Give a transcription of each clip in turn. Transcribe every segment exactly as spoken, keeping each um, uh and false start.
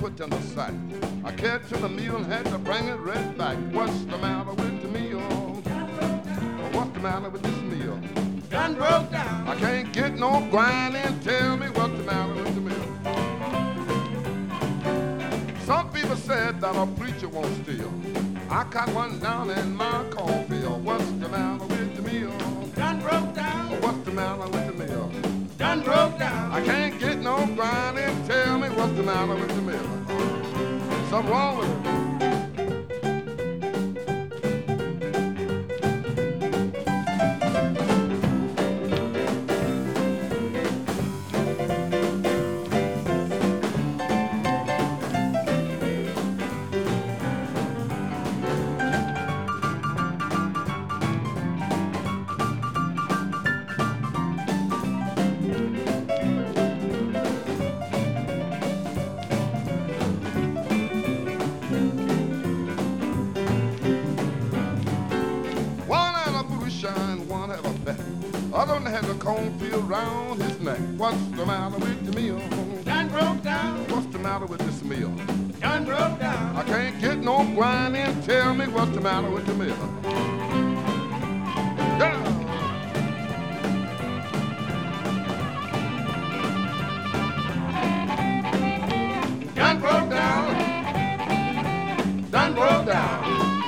put in the sack. I carried to the mill and had to bring it right back. What's the matter with the mill? What's the matter with this mill? Done broke down. I can't get no grinding. Tell me what's the matter with the mill. Some people said that a preacher won't steal. I caught one down in my cornfield. What's the matter with the mill? Done broke down. What's the matter with the mill? Done broke down. I can't get no grinding. Tell me what's the matter with the mill. Something wrong with it. Other one had a cornfield round his neck. What's the matter with the mill? Done broke down. What's the matter with this mill? Done broke down. I can't get no grinding. Tell me what's the matter with the mill? Yeah. Done broke down. Done broke down.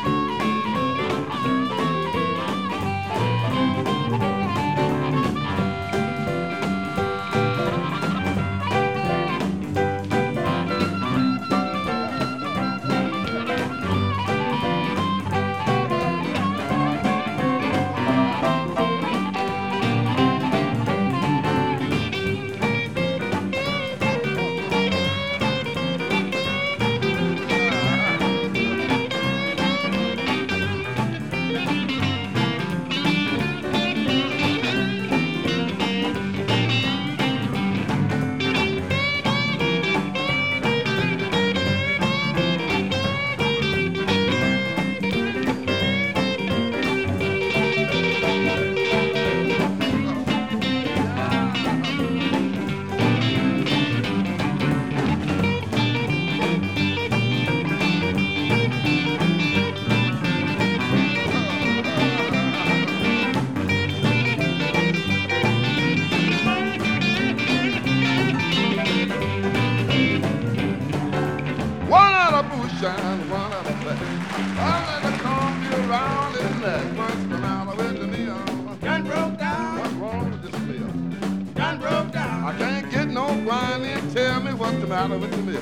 Shine one of the back. I let the cornfield round his neck. What's the matter with the mill? Done broke down. What's wrong with this mill? Done broke down. I can't get no grinding. Tell me what's the matter with the mill?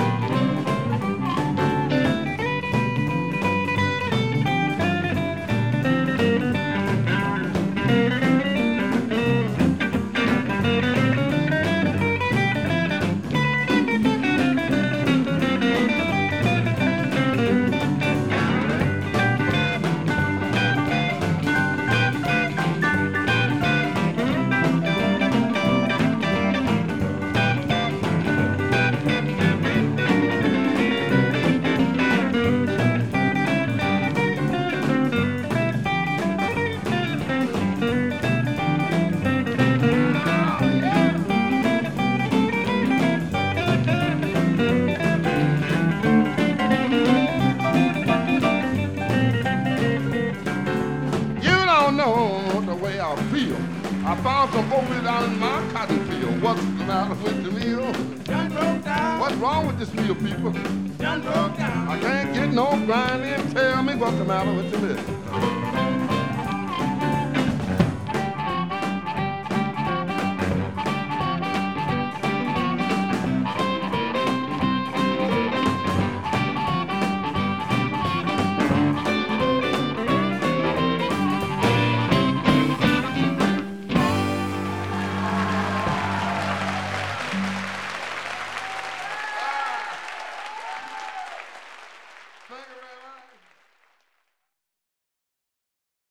I found some oatmeal down in my cotton field. What's the matter with the mill? Done broke down. What's wrong with this mill, people? Done broke down. I can't get no grinding. Tell me what's the matter with the mill?